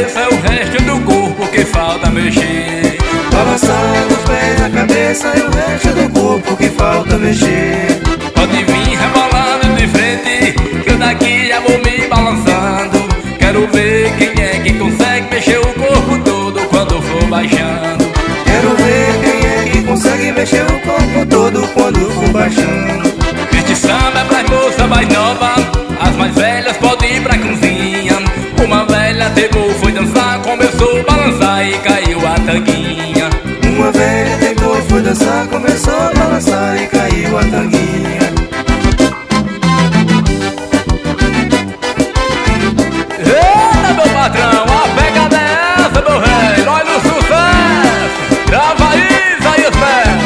cabeça, é o resto do corpo que falta mexer. Balançando os pés, a cabeça e o resto do corpo que falta mexer. Pode vir rebolando de frente, que eu daqui já vou me balançando. Quero ver quem é que consegue mexer o corpo todo quando for baixando. Quero ver quem é que consegue mexer o corpo todo quando for baixando. Este samba é pras moças mais novas, as mais velhas podem ir pra cozinha. Uma velha temou, foi dançar, começou a balançar e caiu a tanguinha. Uma velha temou, foi dançar, começou a balançar e caiu a tanguinha. Eita, meu patrão, a pegada é essa, meu rei. Olha o sucesso, grava aí, Isaías Pé.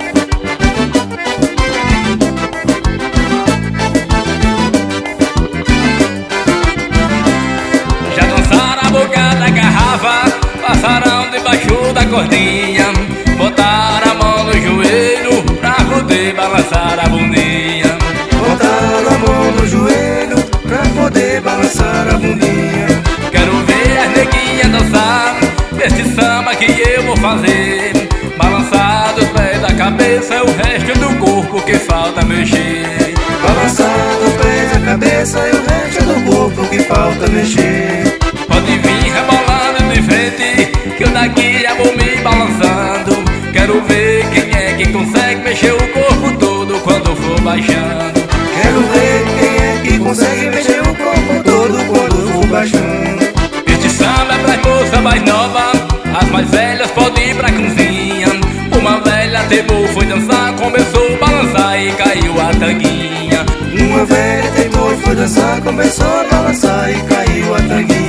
Já dançaram a boca da garrafa, passaram debaixo da cordinha, botaram a mão no joelho pra poder balançar a bundinha. Botaram a mão no joelho pra poder balançar a bundinha. Quero ver as neguinhas dançar esse samba que eu vou fazer. Balançar dos pés da cabeça, é o resto do corpo que falta mexer. Balançar os pés, a cabeça e o resto do corpo que falta mexer. Pode vir rebolando de frente, que eu daqui já vou me balançando. Quero ver quem é que consegue mexer o corpo todo quando for baixando. Quero ver quem é que consegue mexer o corpo todo quando for baixando. Este samba é pras moças mais novas, as mais velhas podem ir pra cozinha. Uma velha temou, foi dançar, começou a balançar e caiu a tanguinha. Uma velha temou, foi dançar, começou a balançar e caiu a tanguinha.